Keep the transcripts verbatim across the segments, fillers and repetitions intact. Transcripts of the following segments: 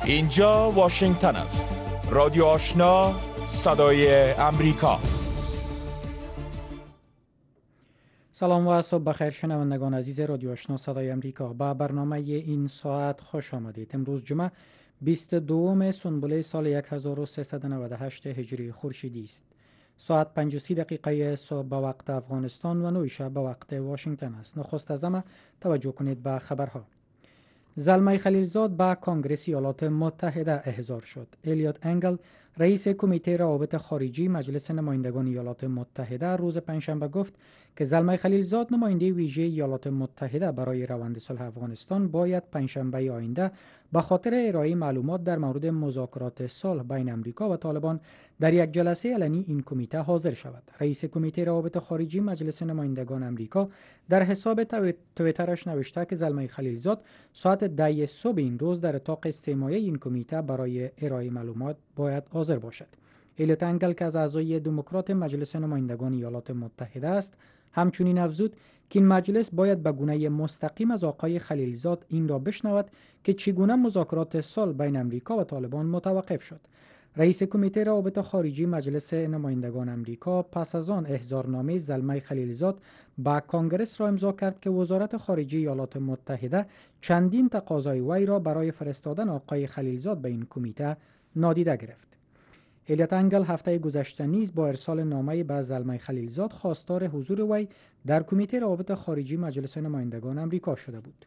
اینجا واشنگتن است. رادیو آشنا، صدای امریکا. سلام و صبح بخیر شنوندگان عزیز رادیو آشنا صدای امریکا. با برنامه این ساعت خوش آمدید. امروز جمعه بیست و دوم سنبله سال هزار و سیصد و نود و هشت هجری خورشیدی است. ساعت پنج و سی دقیقه صبح به وقت افغانستان و نه شب به وقت واشنگتن است. نخست از همه توجه کنید به خبرها. زلمه خلیلزاد به کنگره ایالات متحده احضار شد. الیوت انگل، رئیس کمیته روابط خارجی مجلس نمایندگان ایالات متحده، روز پنجشنبه گفت که زلمه خلیلزاد، نماینده ویژه ایالات متحده برای روند صلح افغانستان، باید پنجشنبه آینده به خاطر ارائه معلومات در مورد مذاکرات صلح بین امریکا و طالبان در یک جلسه علنی این کمیته حاضر شود. رئیس کمیته روابط خارجی مجلس نمایندگان امریکا در حساب توییترش نوشته که زلمه خلیلزاد ساعت ده صبح این روز در اتاق استماعی این کمیته برای ارائه معلومات باید حاضر باشد. الیوت انگل که از اعضای دموکرات مجلس نمایندگان ایالات متحده است، همچنین افزود که این مجلس باید به گونه مستقیم از آقای خلیلزاد این را بشنود که چگونه مذاکرات صلح بین امریکا و طالبان متوقف شد. رئیس کمیته روابط خارجی مجلس نمایندگان امریکا پس از آن احضارنامه زلمه خلیلزاد با کنگرس را امضا کرد که وزارت خارجه ایالات متحده چندین تقاضای وی را برای فرستادن آقای خلیلزاد به این کمیته نادیده گرفت. الیوت انگل هفته گذشته نیز با ارسال نامه به زلمه خلیلزاد خواستار حضور وی در کمیته روابط خارجی مجلس نمایندگان امریکا شده بود.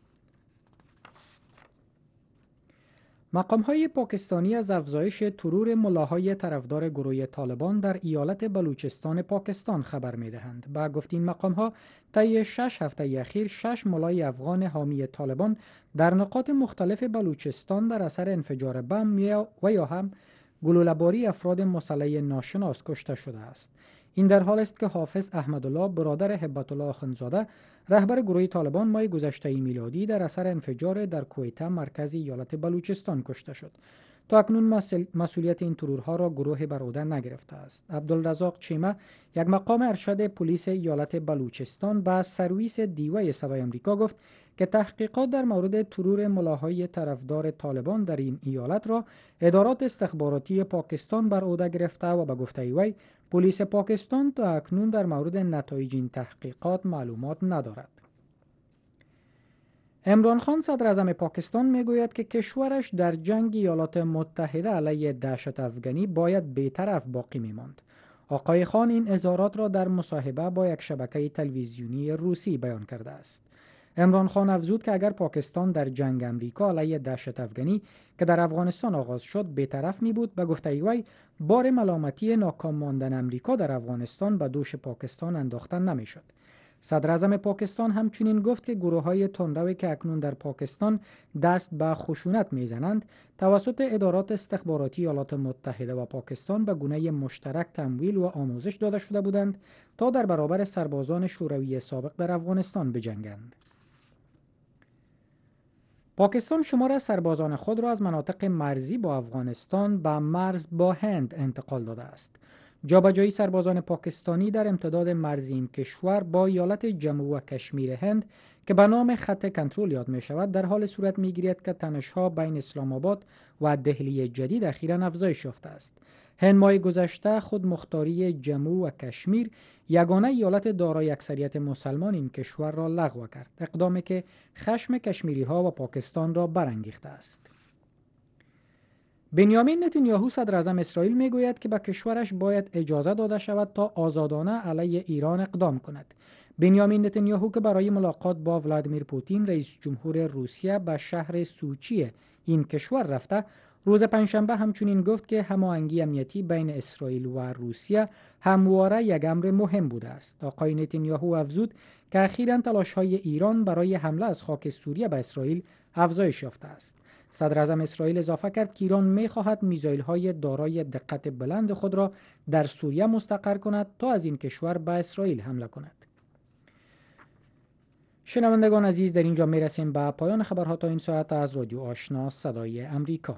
مقام‌های پاکستانی از افزایش ترور ملاهای طرفدار گروه طالبان در ایالت بلوچستان پاکستان خبر می‌دهند. با گفته این مقام‌ها، طی شش هفته اخیر شش ملای افغان حامی طالبان در نقاط مختلف بلوچستان در اثر انفجار بم و یا هم گلوله‌باری افراد مسلح ناشناس کشته شده است. این در حال است که حافظ احمدالله، برادر هبت الله اخندزاده، رهبر گروه طالبان، ماه گذشته میلادی در اثر انفجار در کویته مرکز ایالت بلوچستان کشته شد. تا اکنون مسئولیت این ترورها را گروه بر عهده نگرفته است. عبدالرزاق چیمه، یک مقام ارشد پلیس ایالت بلوچستان، به سرویس دیوای صدای آمریکا گفت که تحقیقات در مورد ترور ملاهای طرفدار طالبان در این ایالت را ادارات استخباراتی پاکستان بر عهده گرفته و به گفته وی پلیس پاکستان تا اکنون در مورد نتایج این تحقیقات معلومات ندارد. عمران خان، صدر اعظم پاکستان، میگوید که کشورش در جنگ ایالات متحده علیه دهشت افغانی باید بی‌طرف باقی می‌ماند. آقای خان این اظهارات را در مصاحبه با یک شبکه تلویزیونی روسی بیان کرده است. عمران خان افزود که اگر پاکستان در جنگ امریکا علیه دهشت افغانی که در افغانستان آغاز شد بی‌طرف می بود، به گفته وی بار ملامتی ناکام ماندن امریکا در افغانستان به دوش پاکستان انداخته نمی شد. صدر اعظم پاکستان همچنین گفت که گروه‌های تندروی که اکنون در پاکستان دست به خشونت می‌زنند توسط ادارات استخباراتی ایالات متحده و پاکستان به گونه مشترک تمویل و آموزش داده شده بودند تا در برابر سربازان شوروی سابق در افغانستان بجنگند. پاکستان شمار سربازان خود را از مناطق مرزی با افغانستان به مرز با هند انتقال داده است. جابجایی سربازان پاکستانی در امتداد مرزی این کشور با ایالت جموں و کشمیر هند که به نام خط کنترل یاد می شود در حال صورت می گیرد که تنش‌ها بین اسلام آباد و دهلی جدید اخیراً افزایش یافته است. هند ماه گذشته خود مختاری جموں و کشمیر، یگانه ایالت دارای اکثریت مسلمان این کشور را لغو کرد، اقدامی که خشم کشمیری ها و پاکستان را برانگیخته است. بنیامین نتانیاهو، صدر اعظم اسرائیل، میگوید که به کشورش باید اجازه داده شود تا آزادانه علیه ایران اقدام کند. بنیامین نتانیاهو که برای ملاقات با ولادیمیر پوتین، رئیس جمهور روسیه، به شهر سوچی این کشور رفته، روز پنجشنبه همچنین گفت که هماهنگی امنیتی بین اسرائیل و روسیه همواره یک امر مهم بوده است. آقای نتانیاهو افزود که اخیراً تلاش‌های ایران برای حمله از خاک سوریه به اسرائیل افزایش یافته است. صدر اعظم اسرائیل اضافه کرد که ایران می‌خواهد میزایل‌های دارای دقت بلند خود را در سوریه مستقر کند تا از این کشور به اسرائیل حمله کند. شنوندگان عزیز، در اینجا میرسیم به پایان خبرها تا این ساعت از رادیو آشنا صدای امریکا.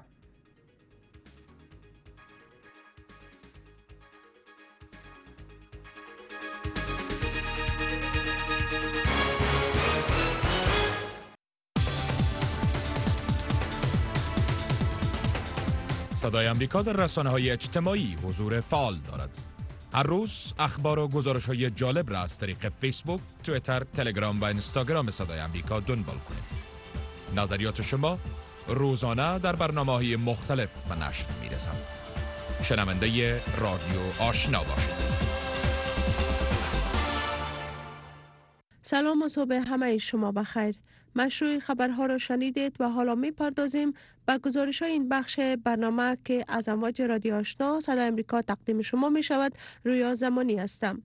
صدای امریکا در رسانه‌های اجتماعی حضور فعال دارد. هر روز اخبار و گزارش‌های جالب را از طریق فیسبوک، توییتر، تلگرام و اینستاگرام صدای امریکا دنبال کنید. نظریات شما روزانه در برنامه‌های مختلف به نشر می‌رسند. شنونده رادیو آشنا باشید. سلام و صبح همه شما بخیر. مشروع خبرها را شنیدید و حالا می پردازیم به گزارش های این بخش برنامه که از امواج رادیو آشنا صدای امریکا تقدیم شما می شود. رویا زمانی هستم.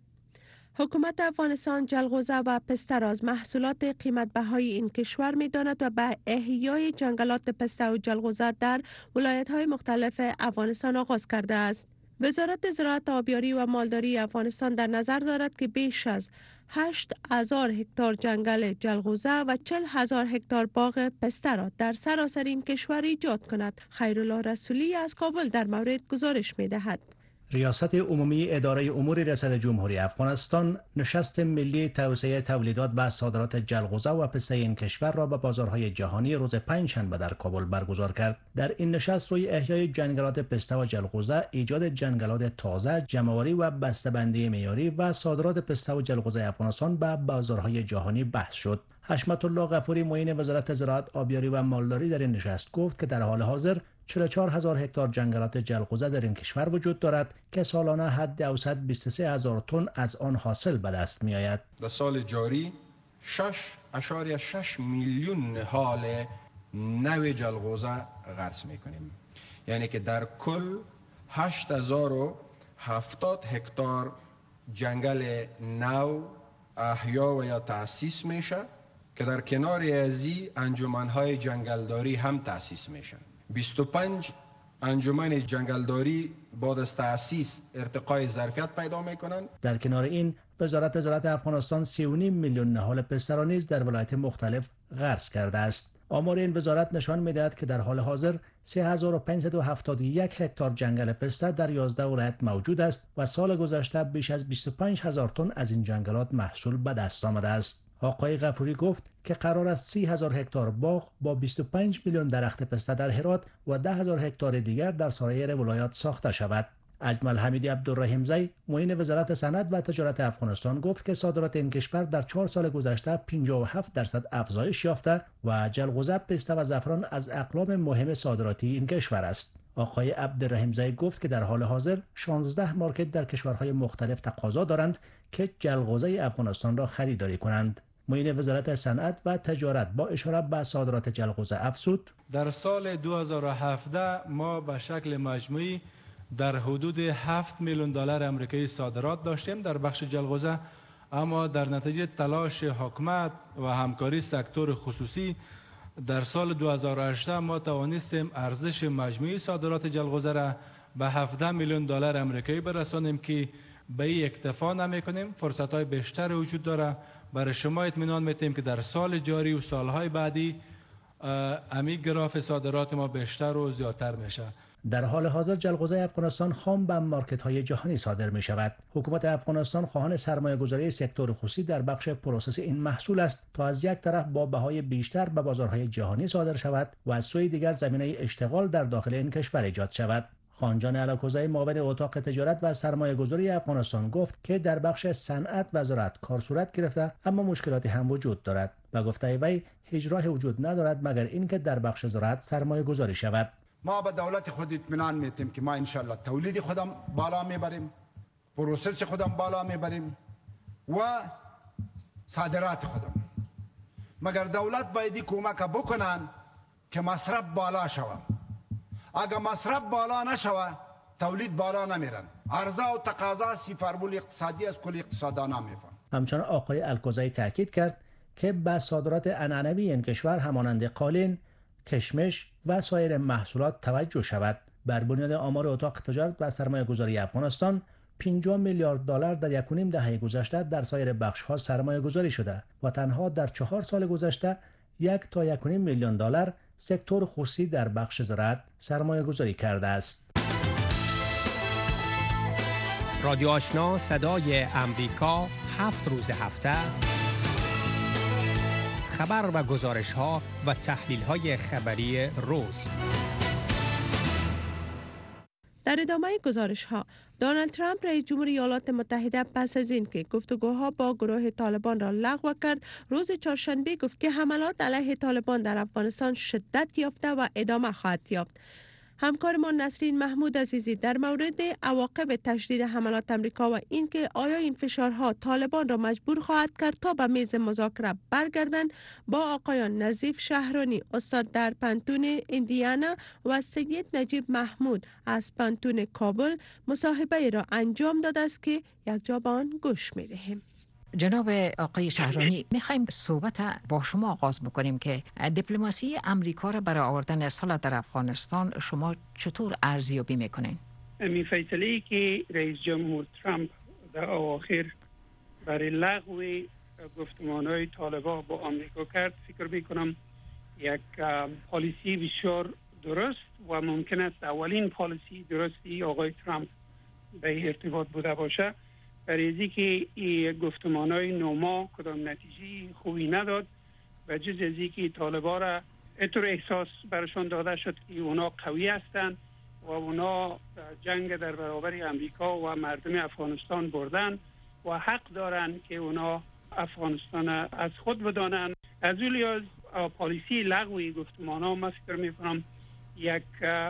حکومت افغانستان جلغوزه و پسته را از محصولات قیمت بهای این کشور می داند و به احیای جنگلات پسته و جلغوزه در ولایت های مختلف افغانستان آغاز کرده است. وزارت زراعت، آبیاری و مالداری افغانستان در نظر دارد که بیش از هشت هزار هکتار جنگل جلغوزه و چهل هزار هکتار باغ پسته را در سراسر این کشور ایجاد کند. خیرالله رسولی از کابل در مورد گزارش می دهد. ریاست عمومی اداره امور رسد جمهوری افغانستان نشست ملی توسعه تولیدات و صادرات جلغوزه و پسته این کشور را به بازارهای جهانی روز پنجشنبه در کابل برگزار کرد. در این نشست روی احیای جنگلات پسته و جلغوزه، ایجاد جنگلات تازه، جمع‌آوری و بسته‌بندی معیاری و صادرات پسته و جلغوزه افغانستان به بازارهای جهانی بحث شد. حشمت الله غفوری معین وزارت زراعت، آبیاری و مالداری در این نشست گفت که در حال حاضر چهل و چهار هزار هکتار جنگلات جلغوزه در این کشور وجود دارد که سالانه حد اوسط بیست و سه هزار تن از آن حاصل به دست می آید. در سال جاری شش اشاریه شش میلیون نهال نو جلغوزه غرس می کنیم، یعنی که در کل هشت هزار و هفتاد هکتار جنگل نو احیا و یا تأسیس میشه که در کنار ازی انجمنهای جنگلداری هم تأسیس میشن. بیست و پنج انجمن جنگلداری بعد از تأسیس ارتقای ظرفیت پیدا میکنن. در کنار این وزارت زراعت افغانستان سی و نیم میلیون نهال پسته را نیز در ولایت مختلف غرس کرده است. آمار این وزارت نشان میدهد که در حال حاضر سه هزار و پانصد و هفتاد و یک هکتار جنگل پسته در یازده ولایت موجود است و سال گذشته بیش از بیست و پنج هزار تن از این جنگلات محصول به دست آمده است. آقای غفوری گفت که قرار است سی هزار هکتار باغ با بیست و پنج میلیون درخت پسته در هرات و ده هزار هکتار دیگر در سایر ولایات ساخته شود. اجمل حمیدی عبدالرحیم معین وزارت صنعت و تجارت افغانستان گفت که صادرات این کشور در چهار سال گذشته پنجاه و هفت درصد افزایش یافته و جلغوزه، پسته و زعفران از اقلام مهم صادراتی این کشور است. آقای عبدالرحیم زی گفت که در حال حاضر شانزده مارکت در کشورهای مختلف تقاضا دارند که جلغوزه افغانستان را خریداری کنند. معین وزارت صنعت و تجارت با اشاره به صادرات جلغوزه افزود: در سال دو هزار و هفده ما به شکل مجموعی در حدود هفت میلیون دلار آمریکایی صادرات داشتیم در بخش جلغوزه، اما در نتیجه تلاش حکومت و همکاری سکتور خصوصی در سال دو هزار و هجده ما توانستیم ارزش مجموعی صادرات جلغوزه را به هفده میلیون دلار آمریکایی برسانیم که به این اکتفا نمی‌کنیم. فرصت‌های بیشتر وجود داره. برای شما اطمینان می‌دیم که در سال جاری و سالهای بعدی امی گراف صادرات ما بیشتر و زیادتر میشه. در حال حاضر جلغوزه افغانستان خام به مارکت‌های جهانی صادر می شود. حکومت افغانستان خواهان سرمایه‌گذاری سکتور خصوصی در بخش پروسس این محصول است تا از یک طرف با بهای بیشتر به بازارهای جهانی صادر شود و از سوی دیگر زمینه اشتغال در داخل این کشور ایجاد شود. خانجان علاکوزی معاون اتاق تجارت و سرمایه‌گذاری افغانستان گفت که در بخش صنعت و زراعت کار صورت گرفته، اما مشکلاتی هم وجود دارد. به گفته وی هیچ راه وجود ندارد مگر اینکه در بخش زراعت سرمایه‌گذاری شود. ما به دولت خود اطمینان میدیم که ما انشالله تولید خودم بالا میبریم، پروسس خودم بالا میبریم و صادرات خودم. مگر دولت باید کمک بکنن که مصرف بالا شود. اگر مصرف بالا نشود تولید بالا نمیرن. عرضه و تقاضا سی فرمول اقتصادی از کل اقتصاددانا میفهم. همچنان آقای الکوزی تاکید کرد که به صادرات عنعنوی این کشور همانند قالین، کشمش و سایر محصولات توجه شود. بر بنیاد آمار اتاق تجارت و سرمایه‌گذاری افغانستان، پنجاه میلیارد دلار در یک و نیم دهه گذشته در سایر بخش‌ها سرمایه‌گذاری شده و تنها در چهار سال گذشته یک تا یک و نیم میلیون دلار سکتور خصوصی در بخش زراعت سرمایه‌گذاری کرده است. رادیو آشنا صدای امریکا هفت روز هفته خبر و گزارش ها و تحلیل های خبری روز. در ادامه گزارش ها، دونالد ترامپ رئیس جمهور ایالات متحده پس از این که گفتگوها با گروه طالبان را لغو کرد، روز چهارشنبه گفت که حملات علیه طالبان در افغانستان شدت یافته و ادامه خواهد یافت. همکارمان نسرین محمود عزیزی در مورد عواقب تشدید حملات امریکا و اینکه آیا این فشارها طالبان را مجبور خواهد کرد تا به میز مذاکره برگردند با آقایان نظیف شهرانی استاد در پانتون ایندیانا و سید نجیب محمود از پانتون کابل مصاحبه را انجام داده است که یک جا به آن گوش می‌دهیم. جناب آقای شهرانی، میخوایم صحبت با شما آغاز بکنیم که دیپلماسی امریکا را برای آوردن صلح در افغانستان شما چطور ارزیابی میکنین؟ این فیصله که رئیس جمهور ترامپ در اواخر برای لغو گفتمان‌های طالبان با آمریکا کرد، فکر میکنم یک پالیسی بسیار درست و ممکن است اولین پالیسی درستی آقای ترامپ به ارتباط بوده باشه. برای که این گفتمان‌های نوما کدام نتیجه خوبی نداد و جز از اینکه طالبان را اینطور احساس برشان داده شد که اونا قوی هستند و اونا جنگ در برابر امریکا و مردم افغانستان بردن و حق دارند که اونا افغانستان از خود بدانند. از اون لحاظ پالیسی لغو گفتمان‌ها من فکر می‌کنم یک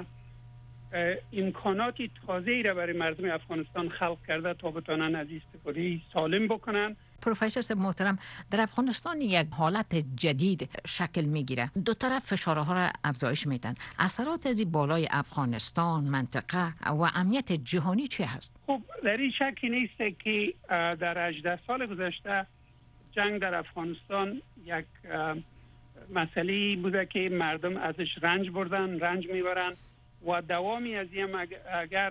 امکانات تازه‌ای را برای مردم افغانستان خلق کرده تا بتوانند از استفاده سالم بکنن. پروفسور صاحب محترم، در افغانستان یک حالت جدید شکل میگیره. دو طرف فشارها را افزایش میدن. اثرات از بالای افغانستان، منطقه و امنیت جهانی چه هست؟ خب در این شکی نیست که در هجده سال گذشته جنگ در افغانستان یک مسئله بوده که مردم ازش رنج بردن، رنج میبرن و دوامی از این اگر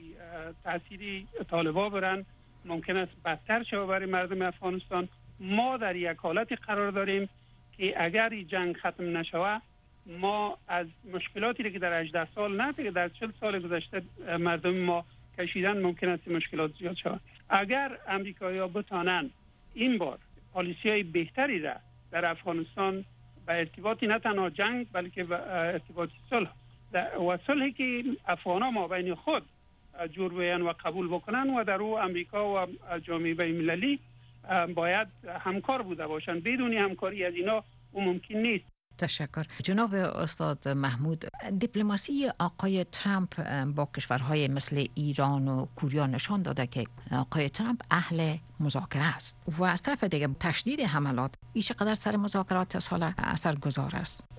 تأثیر طالبان برن ممکن است بدتر شود برای مردم افغانستان. ما در یک حالت قرار داریم که اگر این جنگ ختم نشود ما از مشکلاتی که در هجده سال نه که در چهل سال گذشته مردم ما کشیدن ممکن است مشکلات زیاد شود. اگر امریکایی‌ها بتانند این بار پالیسی‌های بهتری را در افغانستان به ارتباطی نه تنها جنگ بلکه به ارتباطی صلح و صلحی که افغان‌ها ما بین خود جور بیان و قبول بکنن و در او امریکا و جامعه بین‌المللی باید همکار بوده باشند. بدون همکاری از اینا او ممکن نیست. تشکر. جناب استاد محمود، دیپلماسی آقای ترامپ با کشورهای مثل ایران و کره نشان داده که آقای ترامپ اهل مذاکره است و از طرف دیگه تشدید حملات این چقدر سر مذاکرات سال اثرگذار است؟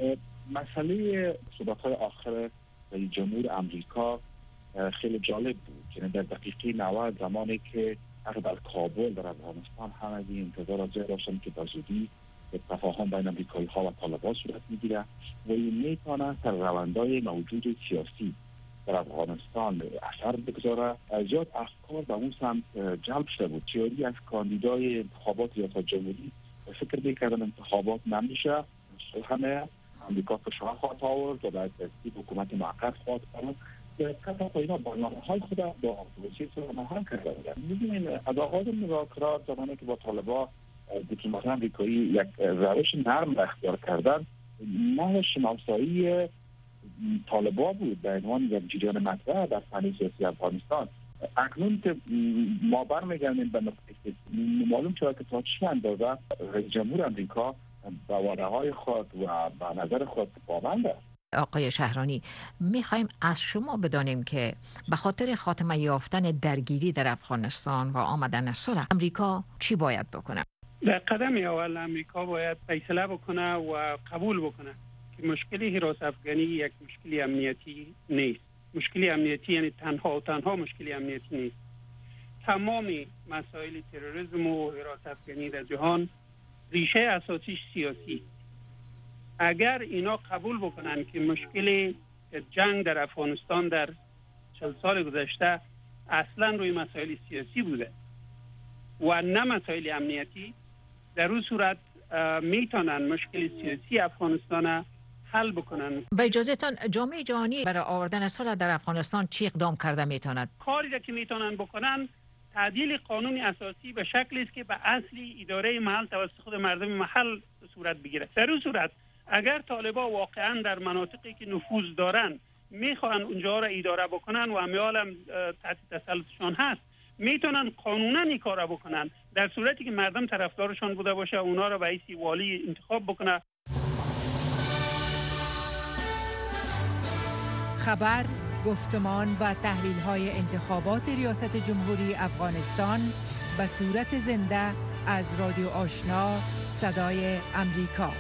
مسئله صحبت‌های آخر رئیس جمهور آمریکا خیلی جالب بود که در دقیقه نود زمانی که در کابل در افغانستان همه انتظار از داشتن که بزودی تفاهم بین امریکایی‌ها و طالبان صورت می‌گیرد و این میتونه در روندهای موجود سیاسی در افغانستان اثر بگذاره. زیاد افکار به اون سمت جلب شده بود. تئوری از کاندیدای انتخابات ریاست جمهوری فکر می‌کردن انتخابات نمیشه، همه امریکا فشار خواهد آورد و باید ترتیب حکومت موقت خواهد کرد. کتا اینا برنامه‌های خود با روسیه سر هم کرده بودن. می‌بینیم از آغاز مذاکرات زمانی که با طالبان دیپلمات‌های آمریکایی یک روش نرم اختیار کردن، نه شناسایی طالبان بود به عنوان یک جریان مطرح در صحنه سیاسی افغانستان. اکنون که ما برمیگردیم به نقطه که معلوم شد که تا چه اندازه رئیس جمهور آمریکا به وعده‌های خود و به نظر خود پابند است. آقای شهرانی، میخوایم از شما بدانیم که به خاطر خاتمه یافتن درگیری در افغانستان و آمدن صلح امریکا چی باید بکنه؟ در قدم اول امریکا باید فیصله بکنه و قبول بکنه که مشکلی حراست افغانی یک مشکلی امنیتی نیست. مشکلی امنیتی یعنی تنها و تنها مشکلی امنیتی نیست. تمام مسائل تروریسم و حراست افغانی در جهان ریشه اساسیش سیاسی. اگر اینا قبول بکنن که مشکل جنگ در افغانستان در چهل سال گذشته اصلا روی مسائل سیاسی بوده و نه مسائل امنیتی، در اون صورت میتونن مشکل سیاسی افغانستان حل بکنن. با اجازهتان، جامعه جهانی برای آوردن صلح در افغانستان چی اقدام کرده میتوند؟ کاری را که میتونن بکنن تعدیل قانون اساسی به شکلی است که به اصلی اداره محل توسط خود مردم محل صورت بگیره. در اون صورت اگر طالبان واقعا در مناطقی که نفوذ دارن میخوان اونجا را اداره بکنن و امیال هم تحت تسلطشان هست، میتونن قانونا این کار را بکنن، در صورتی که مردم طرفدارشان بوده باشه اونا را به حیث والی انتخاب بکنه. خبر، گفتمان و تحلیل های انتخابات ریاست جمهوری افغانستان به صورت زنده از رادیو آشنا صدای امریکا.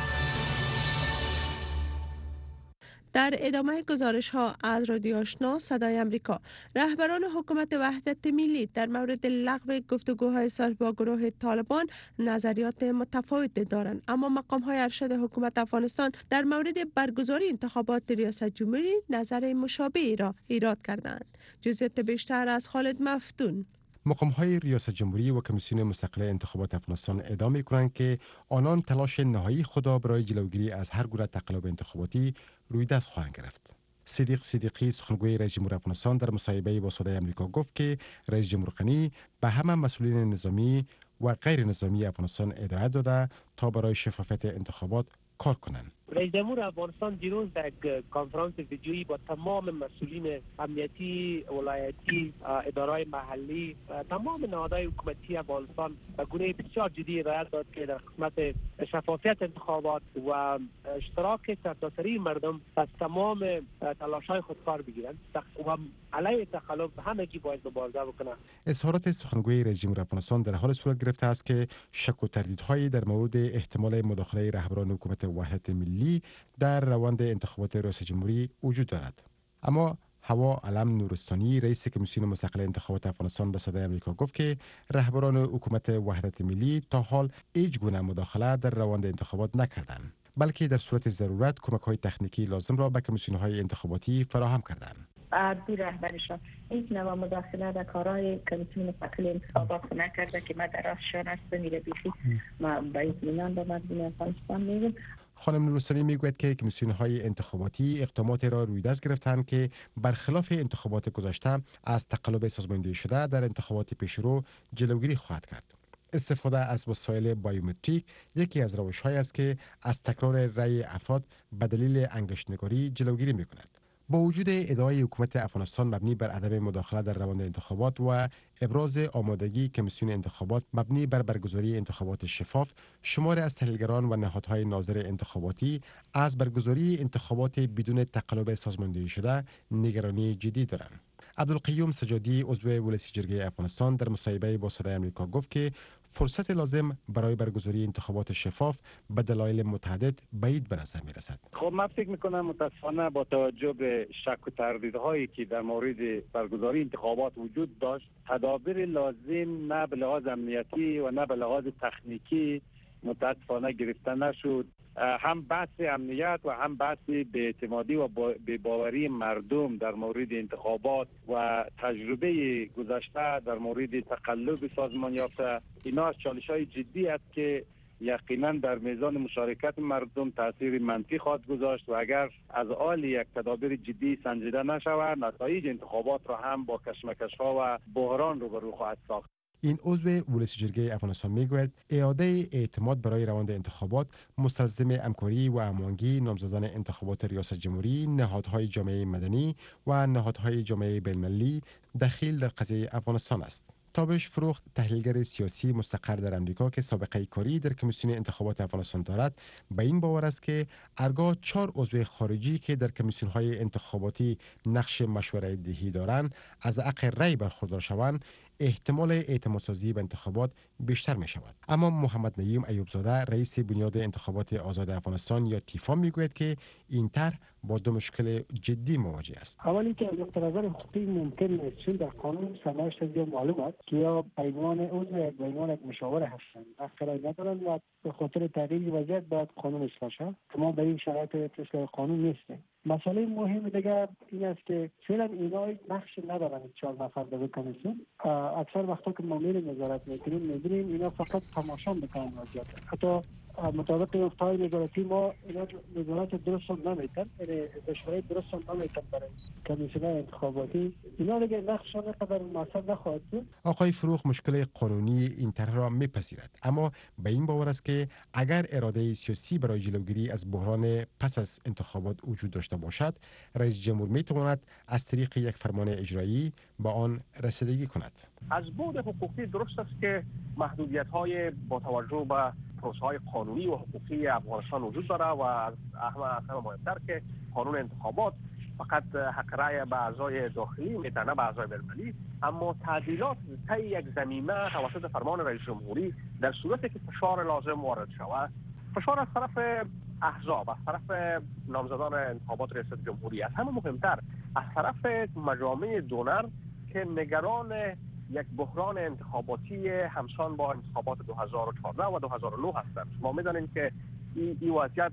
در ادامه گزارش ها از رادیو آشنا صدای امریکا، رهبران حکومت وحدت ملی در مورد لغو گفتگوهای صلح با گروه طالبان نظریات متفاوت دارند، اما مقام های ارشد حکومت افغانستان در مورد برگزاری انتخابات ریاست جمهوری نظر مشابهی را ایراد کردند. جزئیات بیشتر از خالد مفتون. مقام‌های ریاست جمهوری و کمیسیون مستقل انتخابات افغانستان ادعا می‌کنند که آنان تلاش نهایی خود را برای جلوگیری از هر گونه تقلب انتخاباتی روی دست خواهند گرفت. صدیق صدیقی سخنگوی رئیس جمهور افغانستان در مصاحبه با صدای آمریکا گفت که رئیس جمهور غنی به همه مسئولین نظامی و غیر نظامی افغانستان هدایت داده تا برای شفافیت انتخابات کار کنند. رئیس جمهور افغانستان دیروز در یک کنفرانس ویدیویی با تمام مسئولین امنیتی، ولایتی، ادارای محلی، تمام نهادهای حکومتی افغانستان به گونه بسیار جدی هدایت داد که در خدمت شفافیت انتخابات و اشتراک سرتاسری مردم از تمام تلاش‌های خود کار بگیرند و علیه تخلف همگی باید مبارزه بکنند. اظهارات سخنگوی رئیس جمهور افغانستان در حال صورت گرفته است که شک و تردیدهایی در مورد احتمال مداخله رهبران حکومت وحدت ملی در روند انتخابات ریاست جمهوری وجود دارد. اما هوا علم نورستانی رئیس کمیسیون مستقل انتخابات افغانستان به صدای آمریکا گفت که رهبران حکومت وحدت ملی تا حال هیچ گونه مداخله در روند انتخابات نکردند، بلکه در صورت ضرورت کمک‌های تکنیکی لازم را به کمیسیون‌های انتخاباتی فراهم کردند. دو رهبرشان هیچ نوع مداخله در کارهای کمیسیون مستقل انتخابات نکرده که ما در آشان است میره بیخی ما با اطمینان به مردم افغانستان میگم. خانم نورستانی میگوید که کمیسیون‌های انتخاباتی اقداماتی را روی دست گرفتند که برخلاف انتخابات گذشته از تقلب سازماندهی شده در انتخابات پیشرو جلوگیری خواهد کرد. استفاده از وسایل بایومتریک یکی از روش‌هایی است که از تکرار رأی افراد به دلیل انگشت‌نگاری جلوگیری می‌کند. با وجود ادعای حکومت افغانستان مبنی بر عدم مداخله در روند انتخابات و ابراز آمادگی کمیسیون انتخابات مبنی بر برگزاری انتخابات شفاف، شماری از تحلیلگران و نهادهای ناظر انتخاباتی از برگزاری انتخابات بدون تقلب سازماندهی شده نگرانی جدی دارند. عبدالقیوم سجادی عضو ولسی جرگه افغانستان در مصاحبه با صدای آمریکا گفت که فرصت لازم برای برگزاری انتخابات شفاف به دلایل متعدد بعید به نظر می رسد. خب من فکر می کنم متاسفانه با توجه به شک و تردیدهایی که در مورد برگزاری انتخابات وجود داشت، تدابیر لازم نه به لحاظ امنیتی و نه به لحاظ تکنیکی متاسفانه گرفته نشد. هم بحث امنیت و هم بحث بی‌اعتمادی و به باوری مردم در مورد انتخابات و تجربه گذشته در مورد تقلب سازمان یافته، اینا از چالش‌های جدی است که یقینا در میزان مشارکت مردم تاثیر منفی خواهد گذاشت و اگر از آل یک تدابیر جدی سنجیده نشود، نتایج انتخابات را هم با کشمکش‌ها و بحران روبرو خواهد ساخت. این عضو ولسی جرگه افغانستان میگوید اعاده اعتماد برای روند انتخابات مستلزم همکاری و هماهنگی نامزدان انتخابات ریاست جمهوری، نهادهای جامعه مدنی و نهادهای جامعه بین‌المللی دخیل در قضیه افغانستان است. تابش فروخت تحلیلگر سیاسی مستقر در امریکا که سابقه کاری در کمیسیون انتخابات افغانستان دارد به این باور است که هرگاه چهار عضو خارجی که در کمیسیون‌های انتخاباتی نقش مشورت دهی دارند از حق رأی برخوردار شوند، احتمال اعتمادسازی به انتخابات بیشتر می شود. اما محمد نعیم ایوبزاده رئیس بنیاد انتخابات آزاد افغانستان یا تیفا میگوید که این طرح با دو مشکل جدی مواجه است. اولی که از نظر حقوقی ممکن نیست، چون در قانون سرنوشت از معلوم است که یا به عنوان عضو به عنوان یک مشاور هستند، حق رأی ندارند و به خاطر تغییر وضعیت باید قانون اصلاح شود. ما در این شرایط اصلاح قانون نیستیم. مسئله مهم دیگر این است که فعلا اینا نقش ندارند چهار نفر در کمیسیون. اکثر وقتا که ما میریم نظارت میکنیم میبینیم اینا فقط تماشا میکنن وضعیت. حتی مطابق گفته‌های نظارتی ما اینا نظارت درست هم نمیتن، یعنی شرایط درست هم نمیتن برای کمیسیون انتخاباتی. اینا دیگه نقششون قدر موثر نخواهد بود. آقای فروغ مشکل قانونی این طرح را میپذیرد، اما به این باور است که اگر اراده سیاسی برای جلوگیری از بحران پس از انتخابات وجود داشته باشد، رئیس جمهور میتواند از طریق یک فرمان اجرایی به آن رسیدگی کند. از بعد حقوقی درست است که محدودیت‌های با توجه به پروسه‌های قانونی و حقوقی افغانستان وجود داره و از اهم از همه مهمتر که قانون انتخابات فقط حق رأی به اعضای داخلی میده نه به اعضای بین‌المللی، اما تعدیلات طی یک زمینه توسط فرمان رئیس جمهوری در صورتی که فشار لازم وارد شود، فشار از طرف احزاب، از طرف نامزدان انتخابات ریاست جمهوری، از همه مهمتر از طرف مجامع دونر که نگران یک بحران انتخاباتی همسان با انتخابات دو هزار و چهارده و دو هزار و نه هستند. ما می‌دانیم که این ای وضعیت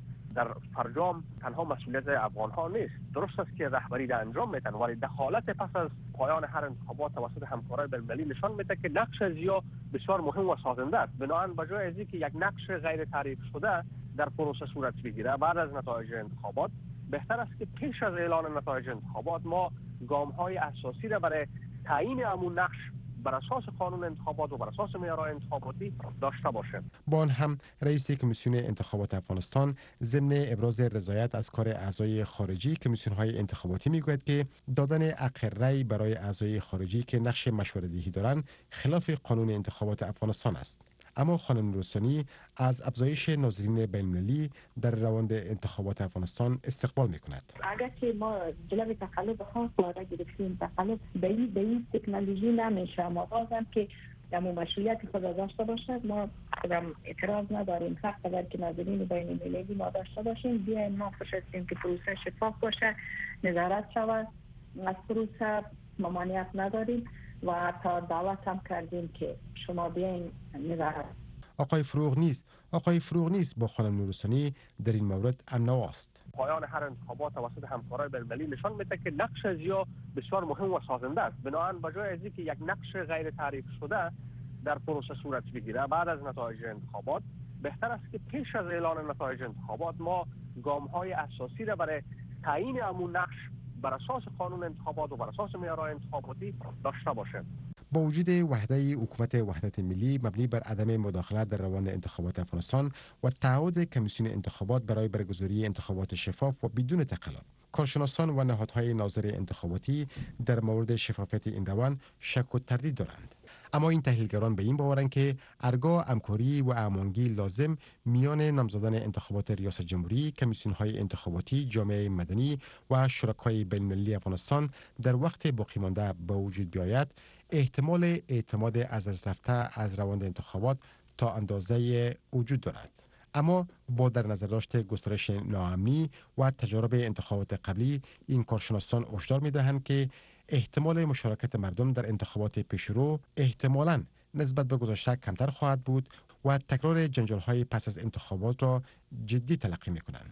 در فرجام تنها مسئولیت افغان ها نیست. درست است که رهبری در انجام میتن، ولی دخالت پس از پایان هر انتخابات توسط همکارای بین‌المللی نشان میده که نقش ازیا بسیار مهم و سازنده است. بنابراین بجای از اینکه یک نقش غیر تعریف شده در پروسه صورت بگیره بعد از نتایج انتخابات، بهتر است که پیش از اعلان نتایج انتخابات ما گام های اساسی را برای تعیین همون نقش بر اساس قانون انتخابات و بر اساس معیارهای انتخاباتی داشته باشیم. با آن هم رئیس کمیسیون انتخابات افغانستان ضمن ابراز رضایت از کار اعضای خارجی کمیسیون‌های انتخاباتی میگوید که دادن حق رأی برای اعضای خارجی که نقش مشوره‌دهی دارند خلاف قانون انتخابات افغانستان است. اما خانم روسانی از افزایش ناظرین بین‌المللی در روند انتخابات افغانستان استقبال می‌کند. اگر که ما جلوی تقلب خاص وارد گرفتیم، تقلب به این به این تکنولوژی نمیشه، ما بازم که دمو مسئولیت خود داشته باشد، ما خودم اعتراض نداریم. فقط اگر که ناظرین بین‌المللی ما داشته باشیم، بیاین ما خوش هستیم که پروسه شفاف باشه، نظارت شود از پروسه، ممانعت نداریم و حتی دعوت هم کردیم که شما بیاین نظارت. آقای فروغ نیست آقای فروغ نیست با خانم نورستانی در این مورد امنواست. پایان هر انتخابات توسط همکارای بین‌المللی نشان میده که نقش ازیا بسیار مهم و سازنده است. بنابراین بجای از اینکه یک نقش غیر تعریف شده در پروسه صورت بگیره بعد از نتایج انتخابات، بهتر است که پیش از اعلان نتایج انتخابات ما گام های اساسی را برای تعیین همون نقش بر اساس قانون انتخابات و بر اساس معیارهای انتخاباتی داشته باشیم. با وجود وحده حکومت وحدت ملی مبنی بر عدم مداخلت در روند انتخابات افغانستان و تعهد کمیسیون انتخابات برای برگزاری انتخابات شفاف و بدون تقلب، کارشناسان و نهادهای ناظر انتخاباتی در مورد شفافیت این روند شک و تردید دارند. اما این تحلیلگران به این باورند که ارگاه همکاری و هماهنگی لازم میان نامزدان انتخابات ریاست جمهوری، کمیسیون‌های انتخاباتی، جامعه مدنی و شرکای بین‌المللی افغانستان در وقت باقی مانده به وجود بیاید، احتمال اعتماد از از رفته از روند انتخابات تا اندازه وجود دارد. اما با در نظر داشت گسترش ناامنی و تجارب انتخابات قبلی، این کارشناسان هشدار می‌دهند که احتمال مشارکت مردم در انتخابات پیشرو احتمالاً نسبت به گذشته کمتر خواهد بود و تکرار جنجال‌های پس از انتخابات را جدی تلقی می‌کنند.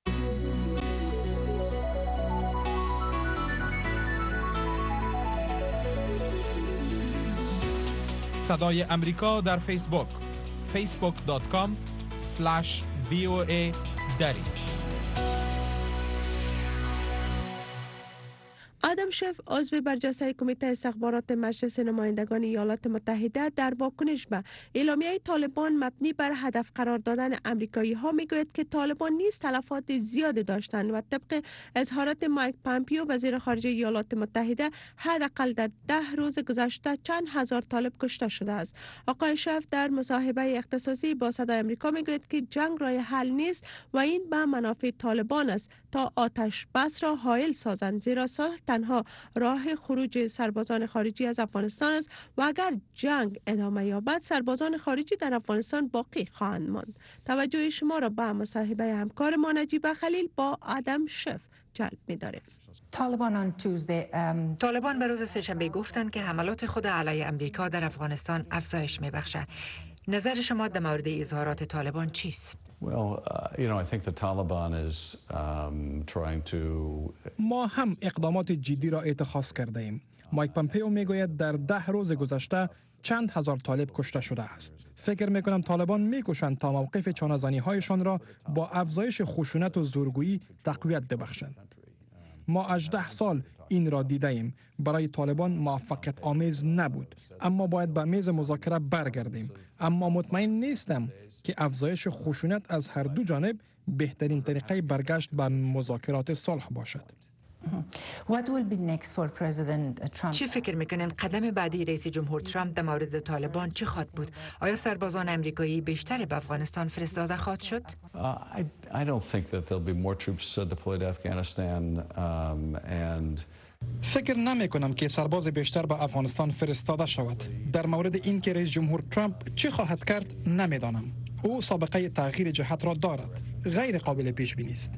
صدای امریکا در فیسبوک فیسبوک دات کام اسلش وی او ای دری. آدم شف عضو برجسته کمیته استخبارات مجلس نمایندگان ایالات متحده در واکنش به اعلامیه طالبان مبنی بر هدف قرار دادن امریکایی ها میگوید که طالبان نیز تلفات زیادی داشتند و طبق اظهارات مایک پامپیو وزیر خارجه ایالات متحده حداقل در ده روز گذشته چند هزار طالب کشته شده است. آقای شف در مصاحبه اختصاصی با صدای امریکا میگوید که جنگ راه حل نیست و این به منافع طالبان است تا آتش بس را حائل سازند، زیرا صلح تنها راه خروج سربازان خارجی از افغانستان است و اگر جنگ ادامه یابد سربازان خارجی در افغانستان باقی خواهند ماند. توجه شما را به مصاحبه همکار ما نجیب خلیل با آدم شف جلب می‌داریم. طالبان به روز سه‌شنبه گفتند که حملات خود علیه امریکا در افغانستان افزایش می‌بخشد. نظر شما در مورد اظهارات طالبان چیست؟ ما هم اقدامات جدی را اتخاذ کرده ایم. مایک پامپئو میگوید در ده روز گذشته چند هزار طالب کشته شده است. فکر میکنم طالبان میکوشند تا موقف چانه‌زنی هایشان را با افزایش خشونت و زورگویی تقویت ببخشند. ما هجده سال این را دیده ایم. برای طالبان موفقیت آمیز نبود، اما باید به میز مذاکره برگردیم. اما مطمئن نیستم که افزایش خشونت از هر دو جانب بهترین طریقه برگشت به مذاکرات صلح باشد. What will be next for President Trump? چی فکر میکنین قدم بعدی رئیس جمهور ترامپ در مورد طالبان چی خواهد بود؟ آیا سربازان امریکایی بیشتر به افغانستان فرستاده خواهد شد؟ Uh, I, I don't think that there'll be more troops uh, deployed to Afghanistan um, and فکر نمی کنم که سرباز بیشتر به افغانستان فرستاده شود. در مورد این که رئیس جمهور ترامپ چی خواهد کرد نمیدانم. او سابقه تغییر جهت را دارد. غیر قابل پیش بینی است.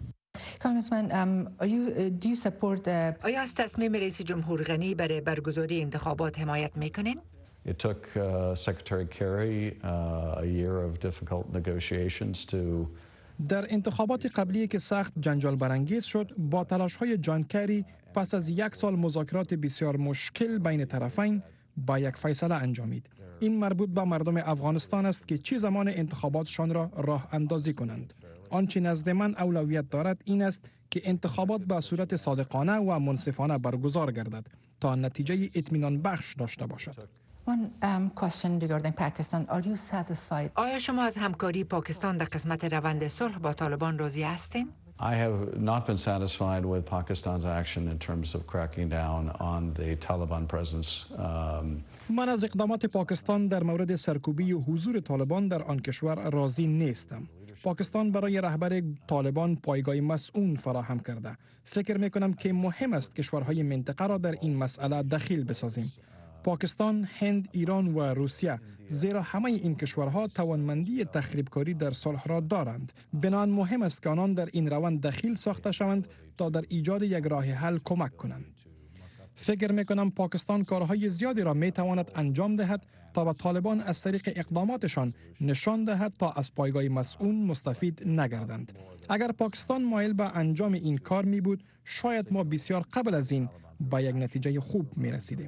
آیا از تصمیم رئیس جمهور غنی برای برگزاری انتخابات حمایت میکنین؟ it took uh, Secretary Kerry uh, a year of difficult negotiations to در انتخابات قبلی که سخت جنجال برانگیز شد، با تلاش‌های جان کری پس از یک سال مذاکرات بسیار مشکل بین طرفین با یک فیصله انجامید. این مربوط به مردم افغانستان است که چه زمان انتخاباتشان را راه اندازی کنند. آنچه نزد من اولویت دارد این است که انتخابات به صورت صادقانه و منصفانه برگزار گردد تا نتیجه اطمینان بخش داشته باشد. One um, question regarding Pakistan. Are you satisfied? آیا شما از همکاری پاکستان در قسمت روند صلح با طالبان راضی هستین؟ I have not been satisfied with Pakistan's action in terms of cracking down on the Taliban presence. Um, من از اقدامات پاکستان در مورد سرکوبی و حضور طالبان در آن کشور راضی نیستم. پاکستان برای رهبر طالبان پایگاه مسئول فراهم کرده. فکر می‌کنم که مهم است کشورهای منطقه را در این مسئله دخیل بسازیم. پاکستان، هند، ایران و روسیه، زیرا همه این کشورها توانمندی تخریبکاری در صلح را دارند. بنابراین مهم است که آنان در این روند دخیل ساخته شوند تا در ایجاد یک راه حل کمک کنند. فکر می‌کنم پاکستان کارهای زیادی را می‌تواند انجام دهد تا به طالبان از طریق اقداماتشان نشان دهد تا از پایگاه مسئول مستفید نگردند. اگر پاکستان مایل به انجام این کار می بود، شاید ما بسیار قبل از این به یک نتیجه خوب می رسیدیم.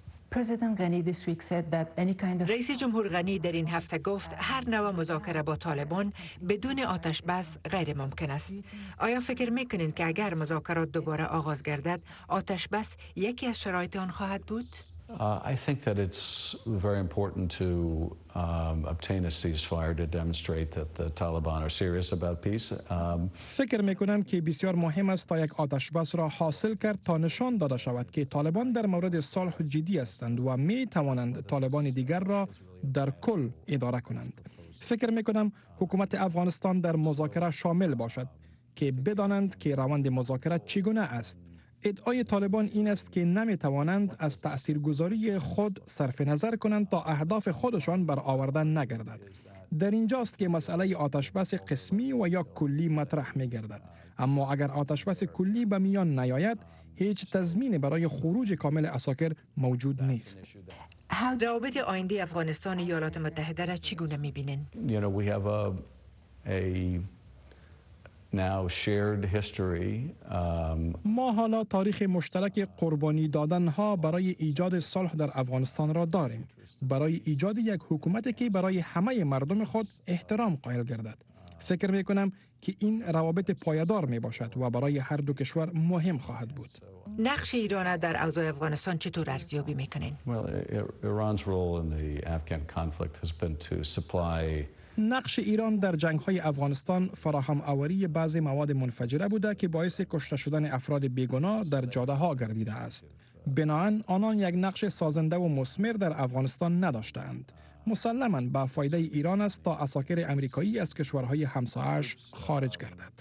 رئیس جمهور غنی در این هفته گفت هر نوع مذاکره با طالبان بدون آتش بس غیر ممکن است. آیا فکر میکنین که اگر مذاکرات دوباره آغاز گردد آتش بس یکی از شرایط آن خواهد بود؟ Uh, I think that it's very important to um, obtain a ceasefire to demonstrate that the Taliban are serious about peace. Um, فکر میکنم که بسیار مهم است تا یک آتش بس را حاصل کرد تا نشان داده شود که طالبان در مورد صلح جدی هستند و می توانند طالبان دیگر را در کل اداره کنند. فکر میکنم حکومت افغانستان در مذاکره شامل باشد که بدانند که روند مذاکره چگونه است. ادعای طالبان این است که نمی توانند از تاثیرگذاری خود صرف نظر کنند تا اهداف خودشان برآورده نگردد. در اینجاست که مسئله آتش بس قسمی و یا کلی مطرح می گردد. اما اگر آتش بس کلی به میان نیاید، هیچ تضمین برای خروج کامل عساکر موجود نیست. روابط آینده افغانستان و ایالات متحده را چگونه می بینین؟ you know, we have a, a now shared history. Um, ما حالا تاریخ مشترک قربانی دادن ها برای ایجاد صلح در افغانستان را داریم، برای ایجاد یک حکومتی که برای همه مردم خود احترام قائل گردد. فکر می کنم که این روابط پایدار می باشد و برای هر دو کشور مهم خواهد بود. نقش ایران در اوضاع افغانستان چطور ارزیابی میکنین؟ well, Iran's role in the Afghan conflict has been to supply نقش ایران در جنگ‌های افغانستان فراهم آوری بعضی مواد منفجره بوده که باعث کشته شدن افراد بیگناه در جاده‌ها گردیده است. بنابراین آنان یک نقش سازنده و مثمر در افغانستان نداشتند. مسلماً به فایده ایران است تا عساکر امریکایی از کشورهای همسایه‌اش خارج گردد.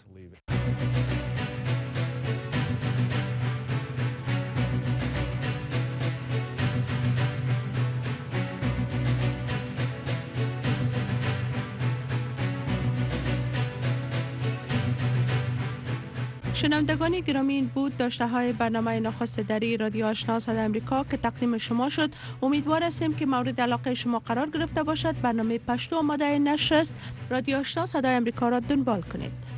شنوندگان گرامی، این بود داشته های برنامه نخست دری رادیو آشنا صدای امریکا که تقدیم شما شد. امیدوار هستیم که مورد علاقه شما قرار گرفته باشد. برنامه پشتو آماده نشر است. رادیو آشنا صدای امریکا را دنبال کنید.